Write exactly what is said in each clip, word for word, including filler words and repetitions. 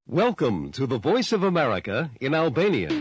Welcome to the Voice of America in Albanian.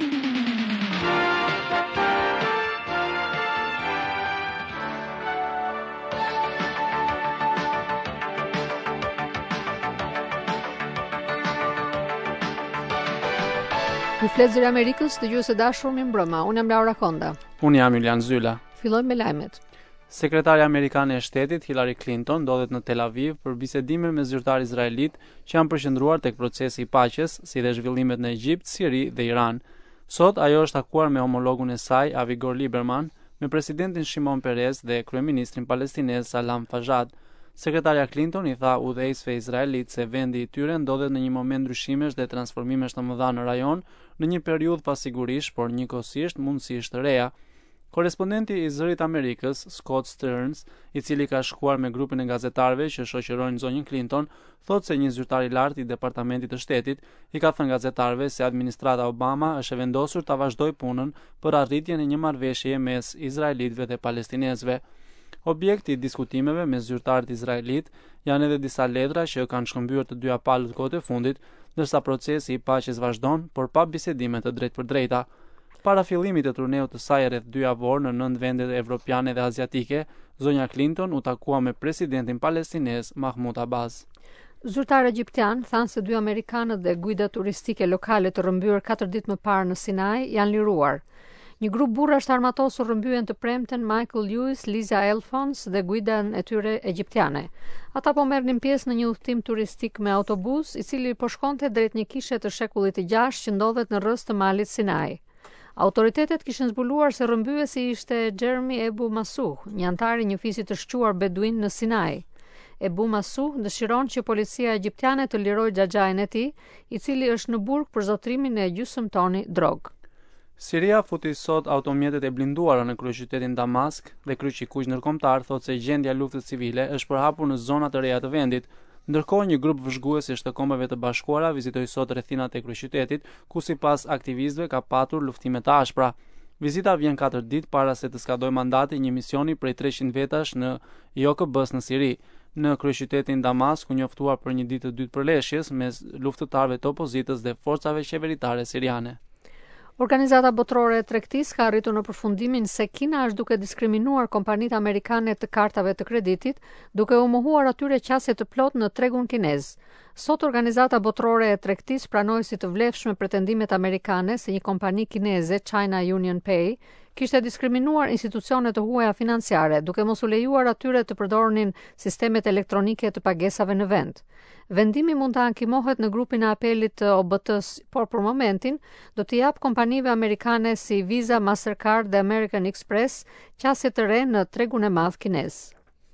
Ju flet Zëri Amerikës, dëgjues të dashur, mi mbrëma. Unë jam Laura Konda. Unë jam Julian Zyla. Fillojmë me lajmet. Sekretarja amerikane e shtetit Hillary Clinton ndodhet në Tel Aviv për bisedime me zyrtar izraelit që janë përqendruar tek procesi i paqes, si dhe zhvillimet në Egjipt, Siri dhe Iran. Sot ajo është takuar me homologun e saj, Avigdor Lieberman, me presidentin Shimon Peres dhe kryeministrin palestinez Salam Fayyad. Sekretarja Clinton i tha udhëheqësve izraelit se vendi i tyre ndodhet në një moment ndryshimesh dhe transformimesh të mëdha në rajon, në një periudhë pasigurish, por njëkohësisht mundësish të reja. Korespondenti i Zërit Amerikës, Scott Stearns, i cili ka shkuar me grupin e gazetarëve që shoqërojnë zonjën Clinton, thotë se një zyrtar i lartë i Departamentit të Shtetit i ka thënë gazetarëve se administrata Obama është e vendosur ta vazhdojë punën për arritjen e një marrëveshjeje mes izraelitëve dhe palestinezëve. Objekti i diskutimeve me zyrtarët izraelit janë edhe disa letra që kanë shkëmbyer të dyja palët kohët e fundit, ndërsa procesi i paqes vazhdon, por pa bisedime të drejtpërdrejta. Para fillimit të turneut të saj rreth dy javor në nënt vendet evropiane dhe aziatike, zonja Clinton u takua me presidentin palestinez Mahmoud Abbas. Zyrtar egjiptian thanë se dy amerikanët dhe guida turistike lokale të rrëmbyer katër ditë më parë në Sinai janë liruar. Një grup burrash të armatosur rrëmbyen të premten Michael Lewis, Liza Alphonse dhe guidan e tyre egjiptiane. Ata po merrnin pjesë në një udhtim turistik me autobus, i cili po shkonte drejt një kishe të shekullit të gjashtë që ndodhet në rrës të malit Sinai. Autoritetet kishin zbuluar se rrëmbyesi ishte Jeremy Ebu Masuh, një antar i një fisi të shquar beduin në Sinai. Ebu Masuh dëshiron që policia egjiptiane të lirojë xhaxhain e tij, i cili është në burg për zotrimin e gjysmë toni drog. Siria futi sot automjetet e blinduara në kryeqytetin Damask dhe kryqi i kuq ndërkombëtar thotë se gjendja e luftës civile është përhapur në zona të reja të vendit. Ndërkohë, një grup vëzhguesish të Kombeve të Bashkuara vizitoi sot rrethinat e kryeqytetit, ku sipas aktivistëve ka patur luftime të ashpra. Vizita vjen katër ditë para se të skadojë mandati një misioni prej treqind vetash në I O K B-s në Siri. Në kryeqytetin Damask u njoftuar për një ditë të dytë përleshjes mes luftëtarëve të opozitës dhe forcave qeveritare siriane. Organizata botërore e tregtisë ka arritur në përfundimin se Kina është duke diskriminuar kompanitë amerikane të kartave të kreditit, duke u mohuar atyre qasje të plot në tregun kinez. Sot Organizata botërore e tregtisë pranoi si të vlefshme pretendimet amerikane se një kompani kineze, China Union Pay, kishte diskriminuar institucione të huaja financiare, duke mos u lejuar atyre të përdornin sistemet elektronike të pagesave në vend. Vendimi mund të ankimohet në grupin e apelit të O B T-s, por për momentin do t'i jap kompanive amerikane si Visa, Mastercard dhe American Express qasje të re në tregun e madh kinez.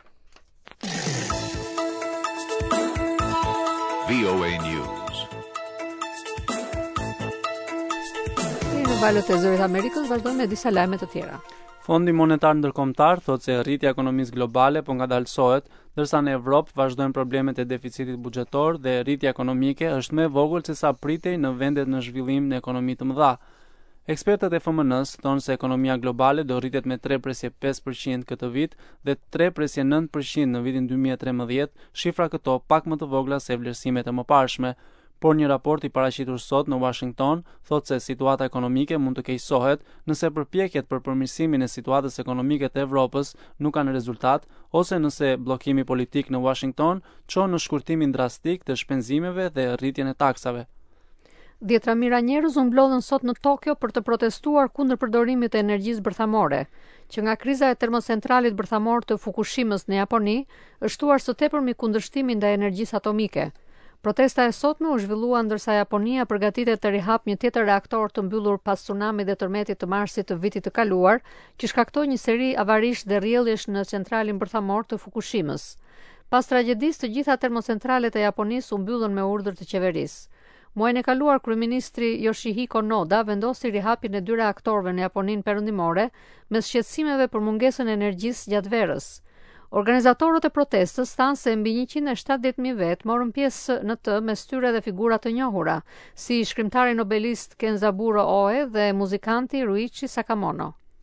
V O A News. Në valët e Zërit Amerikës vazhdojmë me disa lajme të tjera. Fondi Monetar Ndërkombëtar thotë se rritja e ekonomisë globale po ngadalësohet, ndërsa në Evropë vazhdojnë problemet e deficitit buxhetor dhe rritja ekonomike është më e vogël se sa pritej në vendet në zhvillim në ekonomi të mëdha. Ekspertët e F M N-s thonë se ekonomia globale do rritet me tre presje pesë përqind këtë vit dhe tre presje nëntë përqind në vitin dy mijë e tremëdhjetë, shifra këto pak më të vogla se vlerësimet e mëparshme. Por një raport i paraqitur sot në Washington thotë se situata ekonomike mund të keqësohet nëse përpjekjet për përmirësimin e situatës ekonomike të Evropës nuk kanë rezultat, ose nëse bllokimi politik në Washington çon në shkurtimin drastik të shpenzimeve dhe rritjen e taksave. Dhjetra mijëra njerëz u mblodhën sot në Tokyo për të protestuar kundër përdorimit të energjisë bërthamore, që nga kriza e termocentralit bërthamor të Fukushimës në Japoni është shtuar së tepërmi kundërshtimin ndaj energjisë atomike. Protesta e sotme u zhvillua ndërsa Japonia përgatitet të rihap një tjetër reaktor të mbyllur pas tsunamit dhe tërmetit të Marsit të vitit të kaluar, që shkaktoi një seri avarish dhe rrjedhjesh në centralin bërthamor të Fukushimës. Pas tragjedisë, të gjitha termocentralet e Japonisë u mbyllën me urdhër të qeverisë. Muajin e kaluar, kryeministri Yoshihiko Noda vendosi rihapjen e dy reaktorëve në Japoninë perëndimore mes shqetësimeve për mungesën e energjisë gjatë verës. Organizatorët e protestës thanë se mbi njëqind e shtatëdhjetë mijë vet morën pjesë në të mes tyre dhe figura të njohura, si shkrimtari nobelist Kenzaburo Oe dhe muzikanti Ruichi Sakamoto.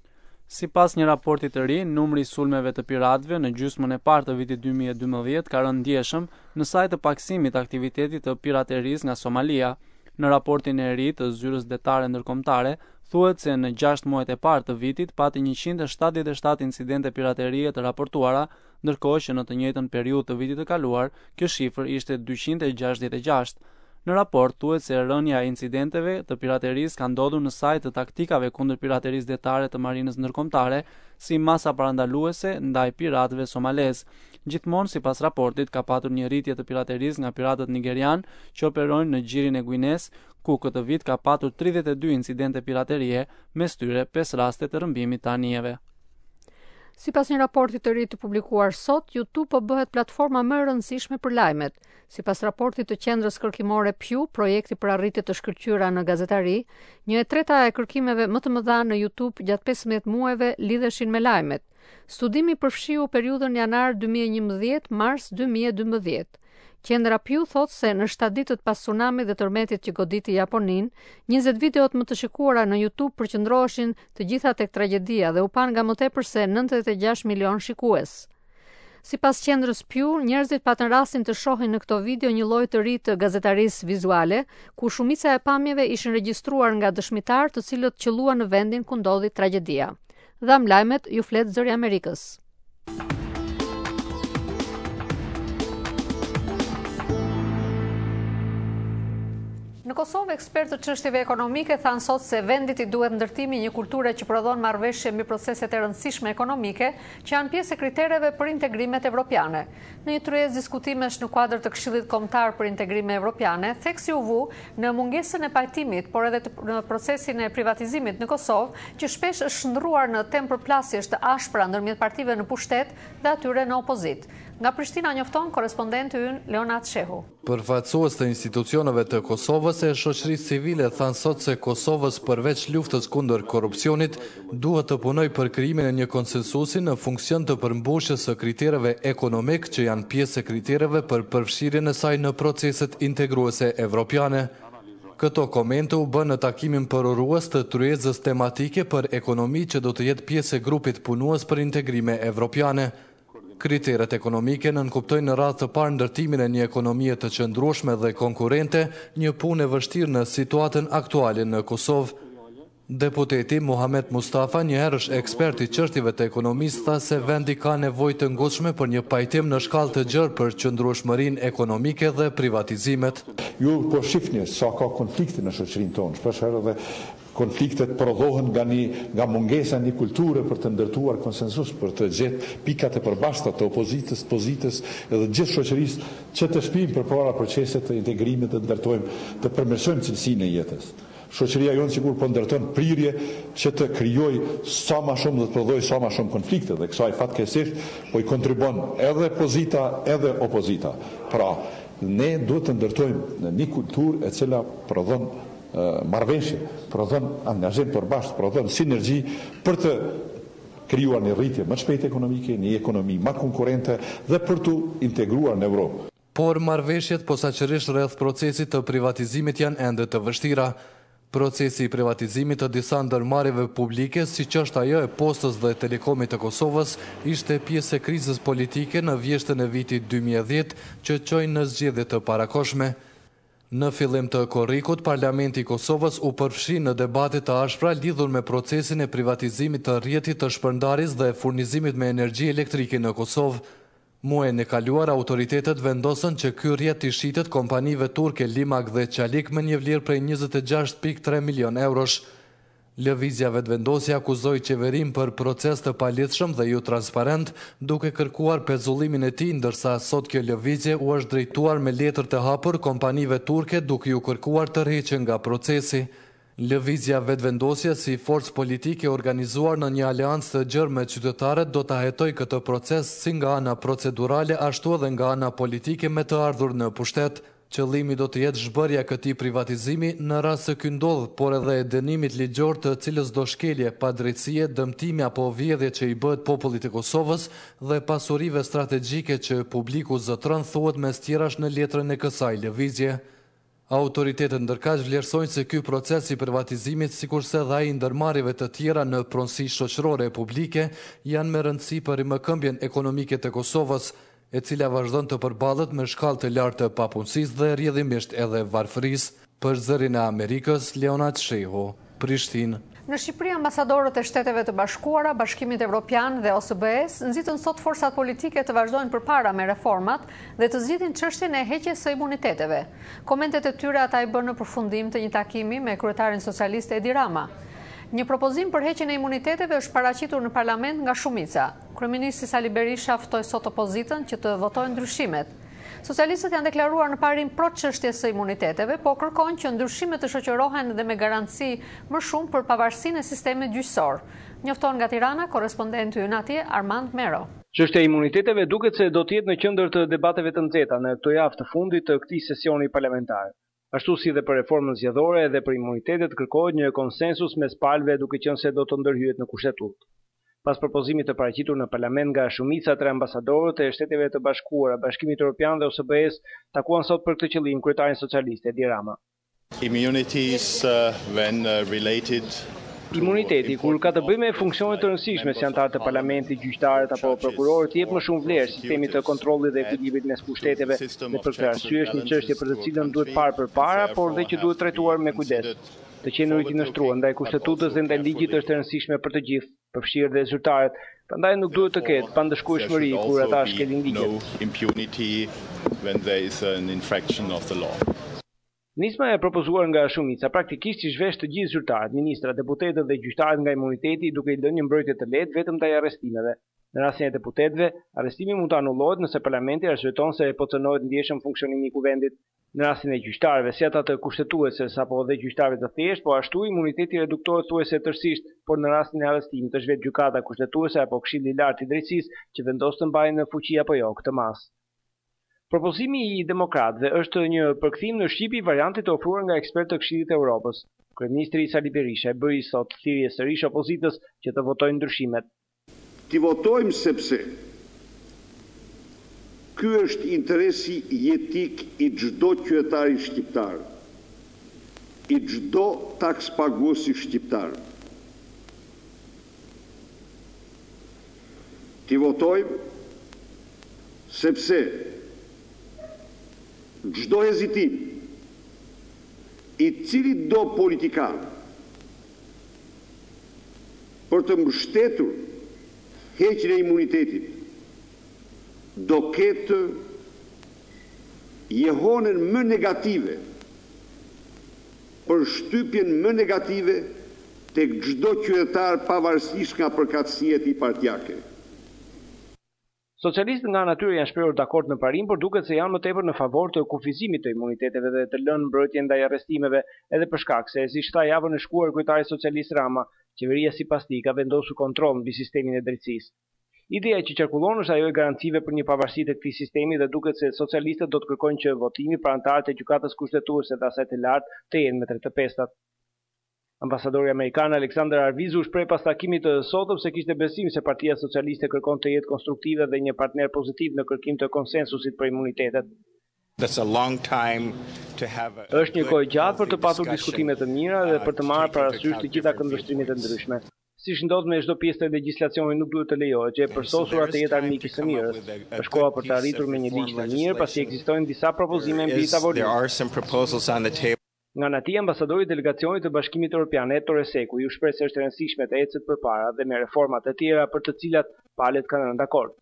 Sipas një raporti të ri, numri i sulmeve të piratëve në gjysmën e parë të vitit dy mijë e dymbëdhjetë ka rënë ndjeshëm në saj të paksimit të aktivitetit të piraterisë nga Somalia. Në raportin e ri të Zyrës Detare Ndërkombëtare, thuhet se në gjashtë muajt e parë të vitit pati njëqind e shtatëdhjetë e shtatë incidente piraterie të raportuara, ndërkohë që në të njëjtën periudhë të vitit të kaluar, kjo shifër ishte dyqind e gjashtëdhjetë e gjashtë. Në raport thuhet se rënja e incidenteve të piraterisë ka ndodhur në saj të taktikave kundër piraterisë detare të marinës ndërkombëtare, si masa parandaluese ndaj piratëve somalez. Gjithmonë, sipas raportit, ka patur një rritje të piraterisë nga piratët nigerian që operojnë në gjirin e Guines, ku këtë vit ka patur tridhjetë e dy incidente piraterie, mes tyre pesë raste të rrëmbimit të anijeve. Sipas një raporti të ri të publikuar sot, YouTube po bëhet platforma më e rëndësishme për lajmet. Sipas raportit të Qendrës Kërkimore Pew, projekti për arritje të shkëlqyera në gazetari, një e treta e kërkimeve më të mëdha në YouTube gjatë pesëmbëdhjetë muajve lidheshin me lajmet. Studimi përfshiu periudhën janar dy mijë e njëmbëdhjetë - mars dy mijë e dymbëdhjetë. Qendra Pew thot se në shtatë ditët pas tsunamit dhe tërmetit që goditi Japoninë, njëzet videot më të shikuara në YouTube përqendroheshin të gjitha tek tragjedia dhe u pan nga më tepër se nëntëdhjetë e gjashtë milion shikues. Sipas qendrës Pew, njerëzit patën rastin të shohin në këto video një lloj të ri të gazetarisë vizuale, ku shumica e pamjeve ishin regjistruar nga dëshmitar të cilët qëlluan në vendin ku ndodhi tragjedia. Dham lajmet, ju flet Zëri i Amerikës. Në Kosovë, ekspertë të çështjeve ekonomike thanë sot se vendit i duhet ndërtimi një kulture që prodhon marrëveshje mbi proceset e rëndësishme ekonomike që janë pjesë e kritereve për integrimet evropiane. Në një tryezë diskutimesh në kuadër të Këshillit Kombëtar për Integrime Evropiane, theksi u vu në mungesën e pajtimit, por edhe në procesin e privatizimit në Kosovë, që shpesh është shndruar në temë përplasjesh të ashpra ndërmjet partive në pushtet dhe atyre në opozitë. Nga Prishtina njofton korespondenti ynë Leonat Shehu. Përfaqësues të institucioneve të Kosovës e shoqërisë civile thanë sot se Kosovës përveç luftës kundër korrupsionit duhet të punojë për krijimin e një konsensusi në funksion të përmbushjes së kritereve ekonomik që janë pjesë e kritereve për përfshirjen e saj në proceset integruese evropiane. Këto komente u bën në takimin përurues të tryezës tematike për ekonomi që do të jetë pjesë e grupit punues për integrime evropiane. Kriteret ekonomike nënkuptojnë në radhë të parë ndërtimin e një ekonomie të qëndrueshme dhe konkurrente, një punë e vështirë në situatën aktuale në Kosovë. Deputeti Muhamet Mustafa, njëherë është ekspert i çështjeve të ekonomisë, tha se vendi ka nevojë të ngushtme për një pajtim në shkallë të gjerë për qëndrueshmërinë ekonomike dhe privatizimet. Ju po shifni sa ka konflikte në shoqërinë tonë, shpesh herë dhe konfliktet prodhohen nga, një, nga mungesa një kulture për të ndërtuar konsensus, për të gjetë pikat e përbashkëta të opozitës, pozitës edhe gjithë shoqërisë që të shpijmë përpara proceset të integrimit të ndërtojmë, të përmirësojmë cilësinë e jetës. Shoqëria jonë sigur po ndërton prirje që të krijoj sa më shumë dhe të prodhoj sa më shumë konflikte dhe kësaj fatkeqësisht po i kontribon edhe pozita edhe opozita. Pra, ne duhet të ndërtojmë në një kulturë e cila prodhon marrëveshje, prodhon angazhim përbashkët, prodhon sinergji për të krijuar një rritje më shpejt ekonomike, një ekonomi më konkurrente dhe për të integruar në Evropë. Por marrëveshjet posaçërisht rreth procesit të privatizimit janë ende të vështira. Procesi i privatizimit të disa ndërmarrjeve publike, siç është ajo e Postës dhe Telekomit të Kosovës, ishte pjesë e krizës politike në vjeshtën e vitit dy mijë e dhjetë që çoi në zgjedhje të parakohshme. Në fillim të korrikut, Parlamenti i Kosovës u përfshi në debate të ashpra lidhur me procesin e privatizimit të rrjetit të shpërndarjes dhe furnizimit me energji elektrike në Kosovë. Muajin e kaluar, autoritetet vendosën që ky rrjet i shitet kompanive turke Limak dhe Çalik me një vlerë prej njëzet e gjashtë pikë tre milion eurosh. Lëvizja vetëvendosje akuzoi qeverinë për proces të paligjshëm dhe jo transparent, duke kërkuar pezullimin e tij, ndërsa sot kjo lëvizje u është drejtuar me letër të hapur kompanive turke duke ju kërkuar tërheqjen nga procesi. Lëvizja vetëvendosje si forcë politike organizuar në një aleancë të gjerë me qytetarët do ta hetojë këtë proces si nga ana procedurale ashtu edhe nga ana politike me të ardhur në pushtet. Qëllimi do të jetë zhbërja këtij privatizimi në rast se ky ndodh, por edhe e dënimit ligjor të cilës do shkelje, padrejtësie, dëmtimi apo vjedhje që i bëhet popullit të Kosovës dhe pasurive strategjike që publiku zotron, thuhet mes tjerash në letrën e kësaj lëvizje. Autoritetet ndërkaq vlerësojnë se ky proces i privatizimit, sikurse dhe ai ndërmarrjeve të tjera në pronësi shoqërore e publike, janë me rëndësi për rimëkëmbjen ekonomike të Kosovës, e cila vazhdon të përballet me shkallë të lartë të papunësisë dhe rrjedhimisht edhe varfërisë. Për Zërin e Amerikës, Leonard Shehu, Prishtinë. Në Shqipëri, ambasadorët e Shteteve të Bashkuara, Bashkimit Evropian dhe O S B E-s nxitën sot forsat politike të vazhdojnë përpara me reformat dhe të zgjidhin çështjen e heqjes së imuniteteve. Komentet e tyre ata i bën në përfundim të një takimi me kryetarin socialist Edi Rama. Një propozim për heqjen e imuniteteve është paraqitur në parlament nga shumica. Kryeministri Sali Berisha ftoi sot opozitën që të votojë ndryshimet. Socialistët janë deklaruar në parim pro çështjes së imuniteteve, po kërkojnë që ndryshimet të shoqërohen dhe me garanci më shumë për pavarësinë e sistemit gjyqësor. Njofton nga Tirana korrespondenti ynë atje Armand Mero. Çështja e imuniteteve duket se do të jetë në qendër të debateve të nxehta në këtë javë të fundit të këtij sesioni parlamentar. Ashtu si dhe për reformën zgjedhore dhe për imunitetet kërkohet një konsensus mes palëve, duke qenë se do të ndërhyjet në kushtetutë. Pas propozimit të paraqitur në parlament nga shumica tre ambasadorët e Shteteve të Bashkuara, Bashkimit Evropian dhe O S B E-s takuan sot për këtë qëllim kryetarin socialist Edi Rama. Immunities uh, when uh, related Imuniteti, kur ka të bëjë me funksione të rëndësishme si anëtarë të parlamentit, gjyqtarët apo prokurorët, jep më shumë vlerë sistemit të kontrollit dhe ekuilibrit mes pushteteve, dhe për këtë arsye është një çështje për të cilën duhet parë përpara, por dhe që duhet trajtuar me kujdes. Të qenurit i nështruar ndaj kushtetutës dhe ndaj ligjit është e rëndësishme për të gjithë, përfshirë dhe zyrtarët, prandaj nuk duhet të ketë pandëshkueshmëri kur ata shkelin ligjet. Nisma e propozuar nga shumica praktikisht i zhvesh të gjithë zyrtarët, ministrat, deputetët dhe gjyqtarët nga imuniteti, duke i lënë një mbrojtje të lehtë vetëm ndaj arrestimeve. Në rastin e deputetëve, arrestimi mund të anullohet nëse parlamenti arsyeton se po cënohet ndjeshëm funksionimi i kuvendit. Në rastin e gjyqtarëve, si ata të kushtetueses apo dhe gjyqtarëve të thjeshtë, po ashtu imuniteti reduktohet thuajse tërësisht, por në rastin e arrestimit të zhvet gjykata kushtetuese apo Këshilli i Lartë i Drejtësisë që vendos të mbajë në fuqi apo jo këtë mas. Propozimi i demokratëve është një përkthim në shqipi i variantit të ofruar nga ekspertë të Këshillit të Evropës. Kryeministri Sali Berisha e bëri sot thirrje sërish opozitës që të votojnë ndryshimet. Ti votojmë sepse ky është interesi jetik i çdo qytetari shqiptar, i çdo takspaguesi shqiptar. Ti votojmë sepse çdo hezitim i cili do politikan për të mbështetur heqjen e imunitetit do ketë jehonën më negative, për shtypjen më negative tek çdo qytetar pavarësisht nga përkatësia e tij partijake. Socialistët nga natyrë janë shprehur dakord në parim, por duket se janë më tepër në favor të kufizimit të imuniteteve dhe të lënë mbrojtjen ndaj arrestimeve, edhe për shkak se, si shta javën e shkuar kryetari socialist Rama, qeveria sipas tij ka vendosur kontroll mbi sistemin e drejtësisë. Ideja që qarkullon është ajo e garancive për një pavarësi të këtij sistemi dhe duket se socialistët do të kërkojnë që votimi për anëtarët e gjykatës kushtetuese dhe asaj të lartë të jenë me tre të pestat. Ambasadori amerikan Alexander Arvizu shpreh pas takimit të sotëm se kishte besim se Partia Socialiste kërkon të jetë konstruktive dhe një partner pozitiv në kërkim të konsensusit për imunitetet. Është një kohë gjatë për të pasur diskutime të mira dhe për të marrë parasysh të gjitha këndvështrimet e ndryshme. Siç ndodh me çdo pjesë të legjislacionit, nuk duhet të lejohet që e përsosura të jetë armikë së mirës. Është koha për të arritur me një ligj të mirë, pasi ekzistojnë disa propozime mbi tavolinë. Nga ana tjetër, ambasadori i delegacionit të Bashkimit Evropian Ettore Seku ju shpreh se është e rëndësishme të ecet përpara dhe me reforma të tjera për të cilat palët kanë rënë dakord.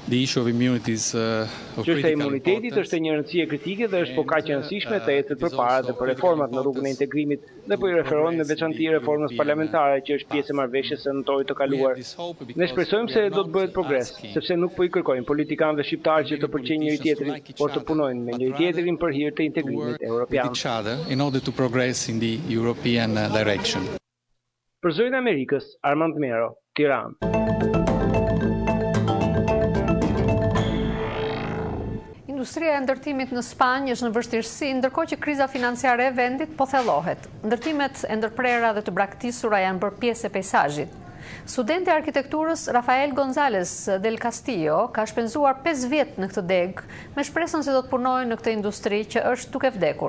Çështja e imunitetit është e një rëndësie kritike dhe është po kaq e rëndësishme të ecet përpara dhe për reformat në rrugën e integrimit dhe po i referohen në veçantë reformës parlamentare që është pjesë e marrëveshjes së nëntorit të kaluar. Ne shpresojmë se do të bëhet progres, sepse nuk po i kërkojmë politikanëve shqiptarë që të pëlqejnë njëri tjetrin, por të punojnë me njëri tjetrin për hir të integrimit evropian. Për Zërin e Amerikës, Armand Mero, Tiranë. Industria e ndërtimit në Spanjë është në vështirësi, ndërkohë që kriza financiare e vendit po thellohet. Ndërtimet e ndërprera dhe të braktisura janë bërë pjesë e peizazhit. Studenti i arkitekturës Rafael González del Castillo ka shpenzuar pesë vjet në këtë degë, me shpresën se do të punojë në këtë industri që është duke vdekur.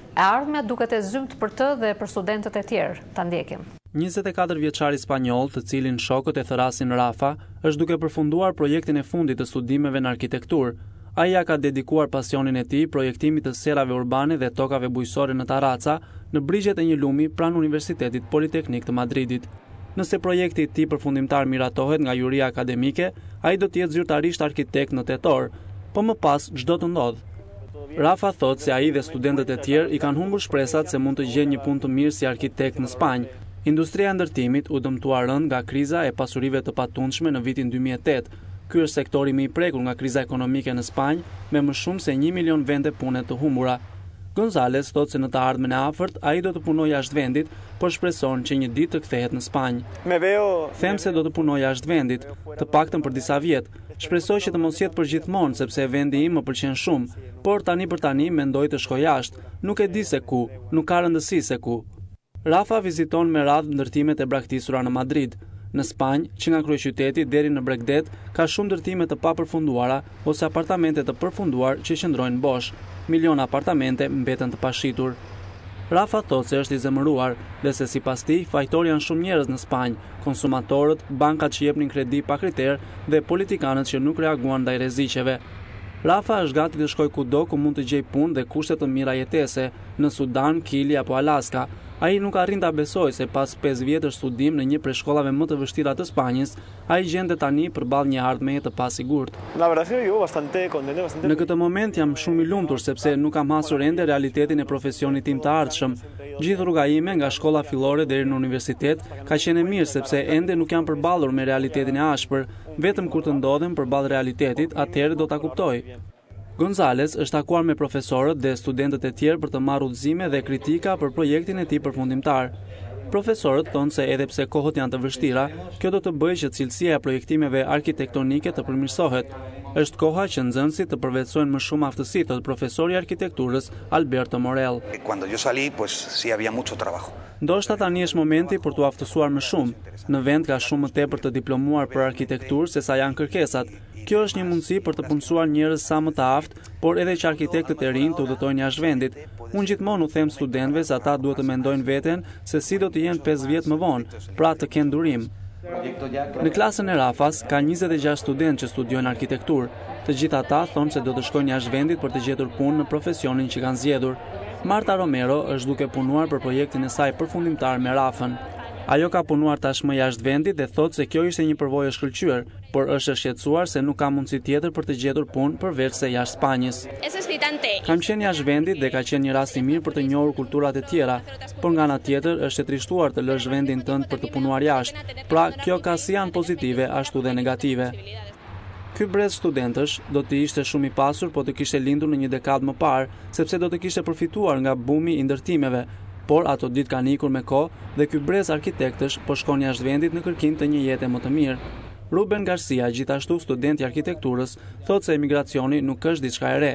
E ardhmja duket e zymt për të dhe për studentët e tjerë. Ta ndjekim. njëzet e katër vjeçari spanjoll, të cilin shokët e thërasin Rafa, është duke përfunduar projektin e fundit të studimeve në arkitekturë. Ai ja ka dedikuar pasionin e tij projektimit të serave urbane dhe tokave bujqësore në Tarraca, në brigjet e një lumi pranë Universitetit Politeknik të Madridit. Nëse projekti i tij përfundimtar miratohet nga juria akademike, ai do të jetë zyrtarisht arkitekt në tetor, po më pas çdo të ndodh. Rafa thotë se ai dhe studentët e tjerë i kanë humbur shpresat se mund të gjejnë një punë të mirë si arkitekt në Spanjë. Industria e ndërtimit u dëmtuar rënd nga kriza e pasurive të patundshme në vitin dy mijë e tetë. Ky është sektori më i prekur nga kriza ekonomike në Spanjë, me më shumë se një milion vende pune të humbura. Gonzales thotë se në të ardhmen e afërt ai do të punojë jashtë vendit, por shpreson që një ditë të kthehet në Spanjë. Them se do të punoj jashtë vendit, të paktën për disa vjet. Shpresoj që të mos jetë për gjithmonë, sepse vendi im më pëlqen shumë, por tani për tani mendoj të shkoj jashtë. Nuk e di se ku, nuk ka rëndësi se ku. Rafa viziton me radhë ndërtimet e braktisura në Madrid. Në Spanjë, që nga kryeqyteti deri në Bregdet, ka shumë ndërtime të papërfunduara ose apartamente të përfunduar që qëndrojnë bosh. Miliona apartamente mbeten të pashitur. Rafa thotë se është i zemëruar dhe se sipas tij fajtor janë shumë njerëz në Spanjë, konsumatorët, bankat që jepnin kredi pa kriter dhe politikanët që nuk reaguan ndaj rreziqeve. Rafa është gati të shkojë kudo ku mund të gjej punë dhe kushte të mira jetese, në Sudan, Kili apo Alaska. Ai nuk arrin ta besojë se pas pesë vjetësh studim në një prej shkollave më të vështira të Spanjës, ai gjendet tani përballë një ardhmeje të pasigurt. Në këtë moment jam shumë i lumtur sepse nuk kam hasur ende realitetin e profesionit tim të ardhshëm. Gjithë rruga ime nga shkolla fillore deri në universitet ka qenë mirë sepse ende nuk jam përballur me realitetin e ashpër, vetëm kur të ndodhem përballë realitetit, atëherë do ta kuptoj. Gonzales është takuar me profesorët dhe studentët e tjerë për të marrë udhëzime dhe kritika për projektin e tij përfundimtar. Profesorët thonë se edhe pse kohët janë të vështira, kjo do të bëjë që cilësia e projektimeve arkitektonike të përmirësohet. Është koha që nxënësit të përvetsojnë më shumë aftësi, thotë profesori i arkitekturës Alberto Morel. Ndoshta tani është momenti për t'u aftësuar më shumë. Në vend ka shumë më tepër të diplomuar për arkitekturë se sa janë kërkesat. Kjo është një mundësi për të punësuar njerëz sa më të aftë, por edhe që arkitektët e rinj të udhëtojnë jashtë vendit. Unë gjithmonë u them studentëve se ata duhet të mendojnë veten se si do të jenë pesë vjet më vonë, pra të kenë durim. Në klasën e Rafas ka njëzet e gjashtë studentë që studiojnë arkitekturë. Të gjithë ata thonë se do të shkojnë jashtë vendit për të gjetur punë në profesionin që kanë zgjedhur. Marta Romero është duke punuar për projektin e saj përfundimtar me Rafën. Ajo ka punuar tashmë jashtë vendit dhe thotë se kjo ishte një përvojë e shkëlqyer, por është e shqetësuar se nuk ka mundësi tjetër për të gjetur punë përveç se jashtë Spanjës. Kam qenë jashtë vendit dhe ka qenë një rast i mirë për të njohur kulturat e tjera, por nga ana tjetër është e trishtuar të lësh vendin tënd për të punuar jashtë. Pra, kjo ka si anë pozitive ashtu dhe negative. Ky brez studentësh do të ishte shumë i pasur po të kishte lindur në një dekadë më parë, sepse do të kishte përfituar nga bumi i ndërtimeve. Por ato ditë kanë ikur me kohë dhe ky brez arkitektësh po shkon jashtë vendit në kërkim të një jete më të mirë. Ruben Garcia, gjithashtu student i arkitekturës, thotë se emigracioni nuk është diçka e re.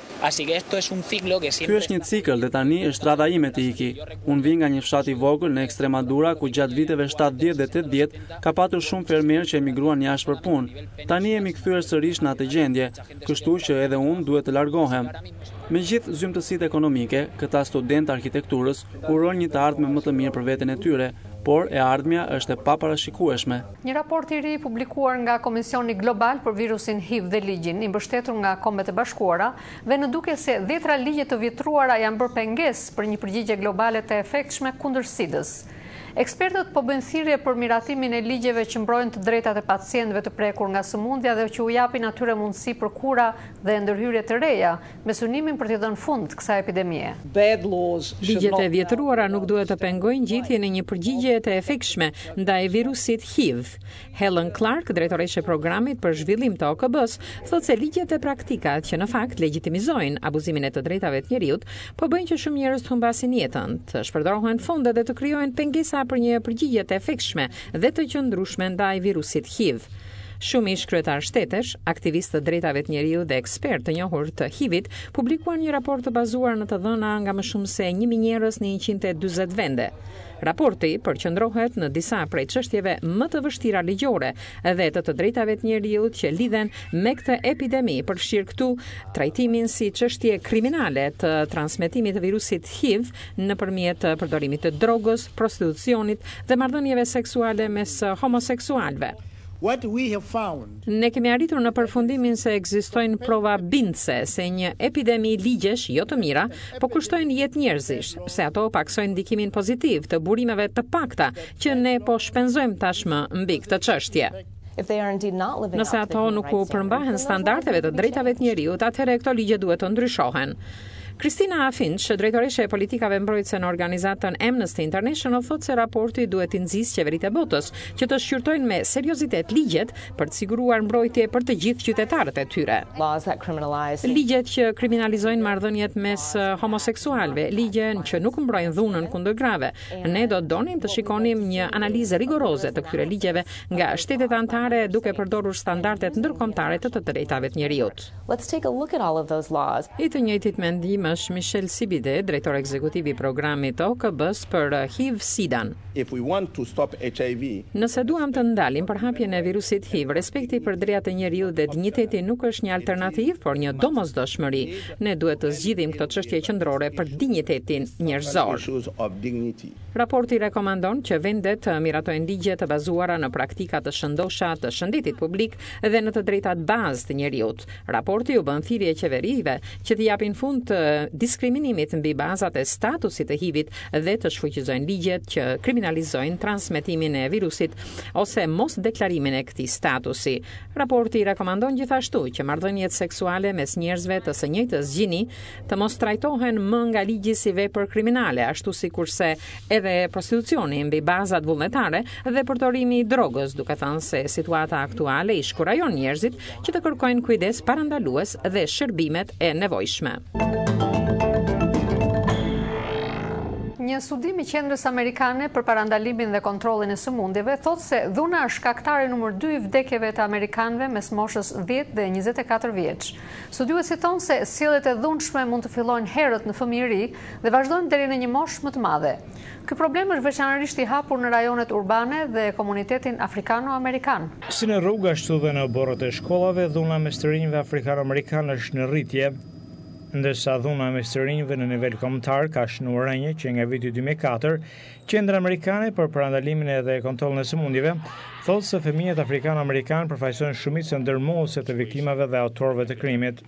Ky është një cikël dhe tani është rradha ime të iki. Unë vi nga një fshat i vogël në Ekstremadura ku gjatë viteve shtatëdhjetë dhe tetëdhjetë ka patur shumë fermerë që emigruan jashtë për punë. Tani jemi kthyer sërish në atë gjendje, kështu që edhe unë duhet të largohem. Me gjithë zymtësitë ekonomike, këta student arkitekturës urojnë një të ardhme më të mirë për veten e tyre, por e ardhmja është e paparashikueshme. Një raport i ri publikuar nga Komisioni Global për virusin H I V dhe ligjin, i mbështetur nga Kombet e Bashkuara, dhe në duke se dhjetra ligje të vjetruara janë bërë pengesë për një përgjigje globale të efektshme kundër sidës. Ekspertët po bëjnë thirrje për miratimin e ligjeve që mbrojnë të drejtat e pacientëve të prekur nga sëmundja dhe që u japin atyre mundësi për kura dhe ndërhyrje të reja, me synimin për t'i dhënë fund kësaj epidemie. Ligjet e vjetruara nuk duhet të pengojnë gjitjen e një përgjigje të efektshme ndaj virusit H I V. Helen Clark, drejtoreshe e programit për zhvillim të O K B-s, thotë se ligjet e praktikat që në fakt legjitimizojnë abuzimin e të drejtave të njerëzit, po bëjnë që shumë njerëz të humbasin jetën, të shpërdohen fonde dhe të krijojnë pengesa për një përgjigje të efektshme dhe të qëndrueshme ndaj virusit H I V. Shumë ish kryetar shtetesh, aktivistë të drejtave të njeriut dhe ekspertë të njohur të H I V-it publikuan një raport të bazuar në të dhëna nga më shumë se një mijë njerëz në njëqind e dyzet vende. Raporti përqendrohet në disa prej çështjeve më të vështira ligjore dhe të të drejtave të njeriut që lidhen me këtë epidemi, përfshirë këtu trajtimin si çështje kriminale të transmetimit të virusit H I V nëpërmjet përdorimit të drogës, prostitucionit dhe marrëdhënieve seksuale mes homoseksualëve. What we have found... Ne kemi arritur në përfundimin se ekzistojnë prova bindse se një epidemi ligjesh jo të mira, po kushtojnë jetë njerëzish, se ato paksojnë ndikimin pozitiv të burimeve të pakta që ne po shpenzojmë tashmë mbi këtë çështje. Nëse ato nuk u përmbahen standardeve të drejtave të njeriut, atëherë këto ligje duhet të ndryshohen. Kristina Finch, drejtoreshe e politikave mbrojtëse në organizatën Amnesty International, thotë se raporti duhet të nxjisë qeveritë e botës që të shqyrtojnë me seriozitet ligjet për të siguruar mbrojtje për të gjithë qytetarët e tyre. Ligjet që kriminalizojnë marrëdhëniet mes homoseksualëve, ligje që nuk mbrojnë dhunën kundër grave. Ne do donim të shikonim një analizë rigoroze të këtyre ligjeve nga shtetet anëtare duke përdorur standardet ndërkombëtare të të drejtave të njeriut. I të njëjtit mendim është Michel Sibide, drejtor ekzekutiv i programit O K B-s për H I V-Sidan. Nëse duam të ndalim përhapjen e virusit H I V, respekti për drejtat e njeriut dhe dinjiteti nuk është një alternativë, por një domosdoshmëri. Ne duhet të zgjidhim këtë çështje qendrore për dinjitetin njerëzor. Raporti rekomandon që vendet miratojnë ligje të bazuara në praktika të shëndosha të shëndetit publik dhe në të drejtat bazë të njeriut. Raporti u bën thirrje qeverive që të japin fund të diskriminimit mbi bazat e statusit të H I V-it dhe të shfuqizojnë ligjet që kriminalizojnë transmetimin e virusit ose mos deklarimin e këtij statusi. Raporti rekomandon gjithashtu që marrëdhëniet seksuale mes njerëzve të së njëjtës gjini të mos trajtohen më nga ligji si vepër kriminale, ashtu sikurse edhe prostitucioni mbi bazat vullnetare dhe përdorimi i drogës, duke thënë se situata aktuale i shkurajon njerëzit që të kërkojnë kujdes parandalues dhe shërbimet e nevojshme. Një studim i Qendrës Amerikane për parandalimin dhe kontrollin e sëmundjeve thotë se dhuna është shkaktari numër dy i vdekjeve të amerikanëve mes moshës dhjetë dhe njëzet e katër vjeç. Studiuesit thonë se sjelljet e dhunshme mund të fillojnë herët në fëmijëri dhe vazhdojnë deri në një moshë më të madhe. Ky problem është veçanërisht i hapur në rajonet urbane dhe komunitetin afrikano-amerikan. Si në rrugë ashtu dhe në borët e shkollave, dhuna mes të rinjve afrikano-amerikan është në rritje, ndërsa dhuna mes të rinjve në nivel kombëtar ka shënuar rënje që nga viti dy mijë e katër, Qendra Amerikane për parandalimin dhe kontrollin e sëmundjeve thotë se fëmijët afrikan-amerikan përfaqësojnë shumicën ndërmuese të viktimave dhe autorëve të krimit.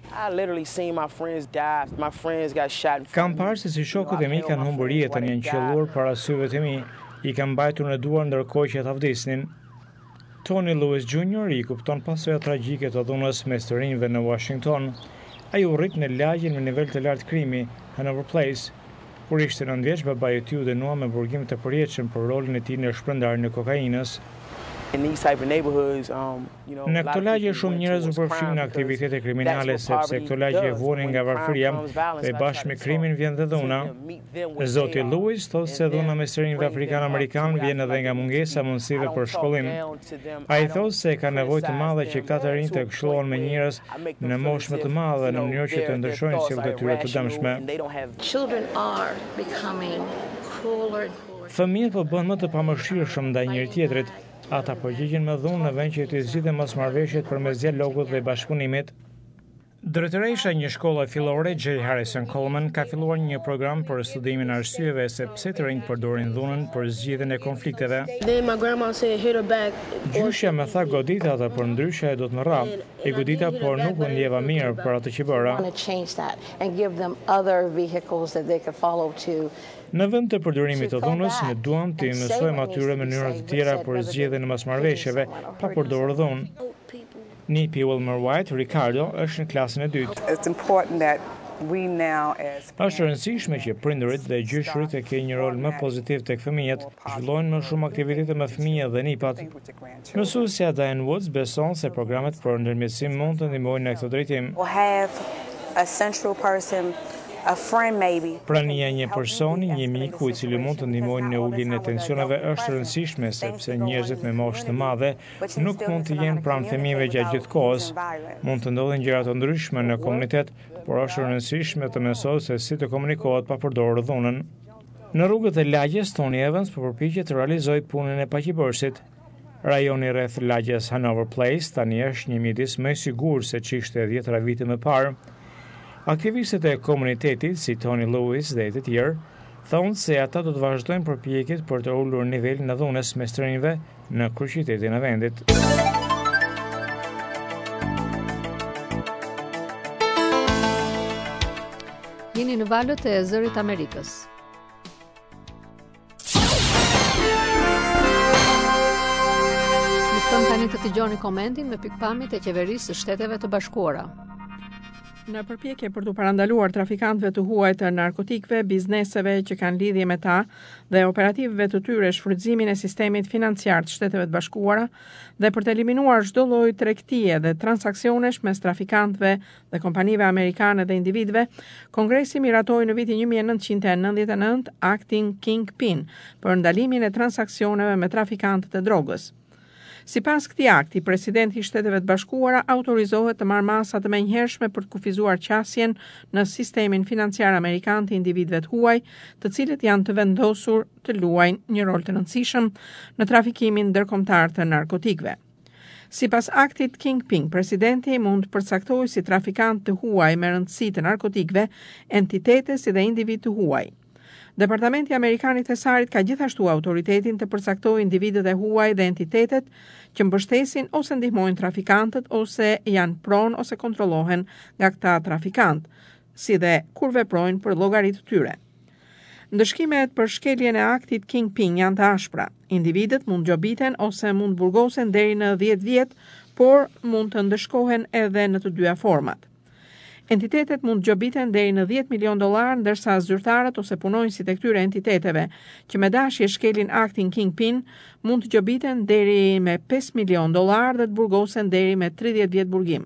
Kam parë se si shokët e mi kanë humbur jetën, janë qelluar para syve të mi, i kanë mbajtur në duar ndërkohë që ata vdisnin. Tony Lewis junior i kupton pasojat tragjike të dhunës mes të rinjve në Washington. Ai u rrit në lagjen me nivel të lartë krimi, Hanover Place, kur ishte nëntë vjeç, babai i tij u dënua me burgim të përjetshëm për rolin e tij në shpërndarjen e kokainës. Në këto lagje shumë njerëz u përfshin në aktivitete kriminale sepse këto lagje vuanin nga varfëria dhe bashkë me krimin vjen dhe dhuna. Zoti Lewis thotë se dhuna mes rinjve afrikan-amerikan vjen edhe nga mungesa e mundësive për shkollim. Ai thotë se ka nevojë të madhe që këta të rinj të këshillohen me njerëz në moshë më të madhe në mënyrë që të ndryshojnë sjelljet e tyre të dëmshme. Fëmijët po bën më të pamëshirshëm ndaj njëri tjetrit. Ata përgjigjen me dhunë në vend që të zgjidhen mosmarrëveshjet përmes dialogut dhe bashkëpunimit. Drejtoresha e një shkolle fillore, J. Harrison Coleman, ka filluar një program për studimin e arsyeve se pse të rinjt përdorin dhunën për zgjidhjen e konflikteve. Gjyshja më tha godita atë, por ndryshe do të më rra. E godita, por nuk u ndjeva mirë për atë që bëra. Në vend të përdorimit të dhunës, ne duam të i mësojmë atyre mënyra të tjera për zgjedhjen e mosmarrëveshjeve pa përdorur dhunë. Nipi Wilmer White, Ricardo, është në klasën e dytë. Është rëndësishme që prindërit dhe gjyshërit e kenë një rol më pozitiv tek fëmijët, zhvillojnë më shumë aktivitete me fëmijët dhe nipat. Mësuesja Diane Woods beson se programet për ndërmjetësim mund të ndihmojnë në këtë drejtim. a friend maybe. Prania e një personi, një miku i cili mund të ndihmojë në uljen e tensioneve është e rëndësishme sepse njerëzit me moshë të madhe nuk mund të jenë pranë fëmijëve gjatë gjithë kohës. Mund të ndodhin gjëra të ndryshme në komunitet, por është e rëndësishme të mësohet se si të komunikohet pa përdorur dhunën. Në rrugët e lagjes, Tony Evans po përpiqet të realizojë punën e paqibërësit. Rajoni rreth lagjes Hanover Place tani është një mjedis më i sigurt se ç'ishte dhjetra vite më parë. Aktivistët e komunitetit, si Tony Lewis dhe të tjerë, thonë se ata do të vazhdojnë përpjekjet për të ulur nivelin e dhunës mes trinjve në kryeqytetin e vendit. Jeni në valët e Zërit Amerikës. Juftëm tani të dëgjoni komentin me pikpamjet e qeverisë së Shteteve të Bashkuara. Në përpjekje për të parandaluar trafikantëve të huaj të narkotikëve, bizneseve që kanë lidhje me ta dhe operativëve të tyre shfrytëzimin e sistemit financiar të Shteteve të Bashkuara dhe për të eliminuar çdo lloj tregtie dhe transaksionesh mes trafikantëve dhe kompanive amerikane dhe individëve, Kongresi miratoi në vitin një mijë e nëntëqind e nëntëdhjetë e nëntë Aktin Kingpin për ndalimin e transaksioneve me trafikantët e drogës. Sipas këtij akti, presidenti i Shteteve të Bashkuara autorizohet të marrë masa të menjëhershme për të kufizuar qasjen në sistemin financiar amerikan të individëve të huaj, të cilët janë të vendosur të luajnë një rol të rëndësishëm në trafikimin ndërkombëtar të narkotikëve. Sipas aktit Kingpin, presidenti mund të përcaktojë si trafikant të huaj me rëndësi të narkotikëve entitete si dhe individ të huaj. Departamenti Amerikan i Thesarit ka gjithashtu autoritetin të përcaktojë individët e huaj dhe entitetet që mbështesin ose ndihmojnë trafikantët ose janë pronë ose kontrollohen nga këta trafikant, si dhe kur veprojnë për llogaritë të tyre. Ndëshkimet për shkeljen e aktit Kingpin janë të ashpra. Individët mund gjobiten ose mund burgosen deri në dhjetë vjet, por mund të ndëshkohen edhe në të dyja format. Entitetet mund gjobiten deri në dhjetë milion dollar, ndërsa zyrtarët ose punonjësit e këtyre entiteteve që me dashje shkelin aktin Kingpin mund të gjobiten deri me pesë milion dollar dhe të burgosen deri me tridhjetë vjet burgim.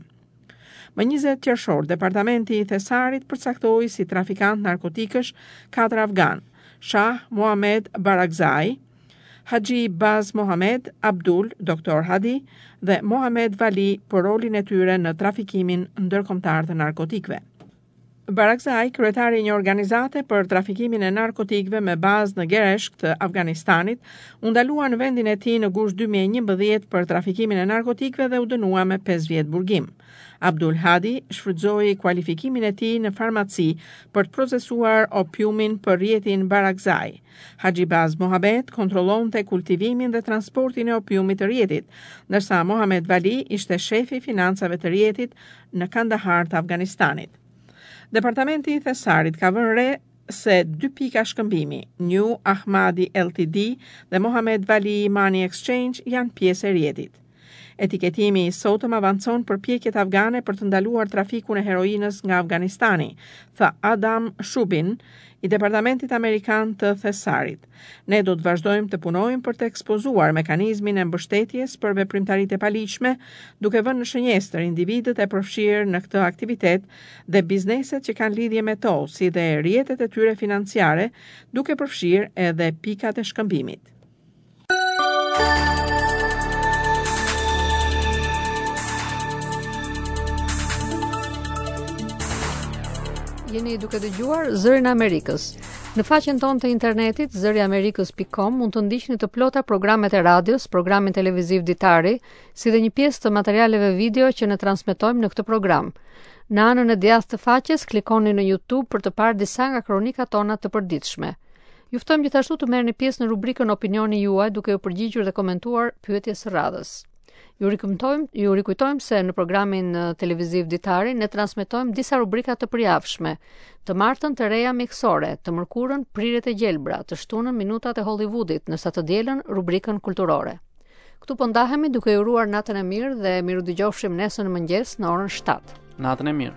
Më njëzet qershor, Departamenti i Thesarit përcaktoi si trafikant narkotikësh katër afgan: Shah Mohamed Barakzai, Haji Baz Mohamed, Abdul, doktor Hadi dhe Mohamed Vali për rolin e tyre në trafikimin ndërkombëtar të narkotikëve. Barakzai, kryetari i një organizate për trafikimin e narkotikëve me bazë në Gereshk të Afganistanit, u ndalua në vendin e tij në gusht dy mijë e njëmbëdhjetë për trafikimin e narkotikëve dhe u dënua me pesë vjet burgim. Abdul Hadi shfrytëzoi kualifikimin e tij në farmaci për të procesuar opiumin për rjetin Barakzai. Haji Baz Mohamed kontrollonte kultivimin dhe transportin e opiumit të rjetit, ndërsa Mohamed Vali ishte shefi i financave të rjetit në Kandahar të Afganistanit. Departamenti i Thesarit ka vënë re se dy pika shkëmbimi, New Ahmadi L T D dhe Mohamed Vali Money Exchange janë pjesë e rjetit. Etiketimi i sotëm avancon përpjekjet afgane për të ndaluar trafikun e heroinës nga Afganistani, tha Adam Shubin, i Departamentit Amerikan të Thesarit. Ne do të vazhdojmë të punojmë për të ekspozuar mekanizmin e mbështetjes për veprimtaritë e paligjshme, duke vënë në shënjestër individët e përfshirë në këtë aktivitet dhe bizneset që kanë lidhje me to, si dhe rrjetet e tyre financiare, duke përfshirë edhe pikat e shkëmbimit. Jeni duke dëgjuar Zërin e Amerikës. Në faqen tonë të internetit zëri amerikës pikë com mund të ndiqni të plota programet e radios, programin televiziv ditari, si dhe një pjesë të materialeve video që ne transmetojmë në këtë program. Në anën e djathtë të faqes klikoni në YouTube për të parë disa nga kronikat tona të përditshme. Ju ftojmë gjithashtu të merrni pjesë në rubrikën Opinioni juaj duke u përgjigjur dhe komentuar pyetjes së radhës. Ju rikujtojmë, ju rikujtojmë se në programin televiziv ditari ne transmetojmë disa rubrika të përjavshme: të martën të reja miksore, të mërkurën prirjet e gjelbra, të shtunën minutat e Hollywoodit, ndërsa të dielën rubrikën kulturore. Ktu po ndahemi duke ju uruar natën e mirë dhe miru dëgjofshim nesër në mëngjes në orën shtatë. Natën e mirë.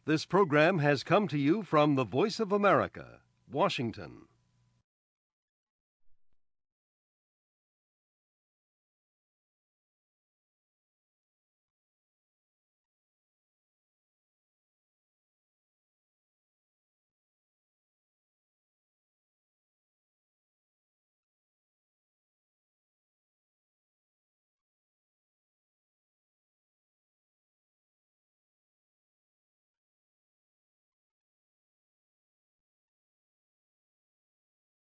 This program has come to you from the Voice of America, Washington.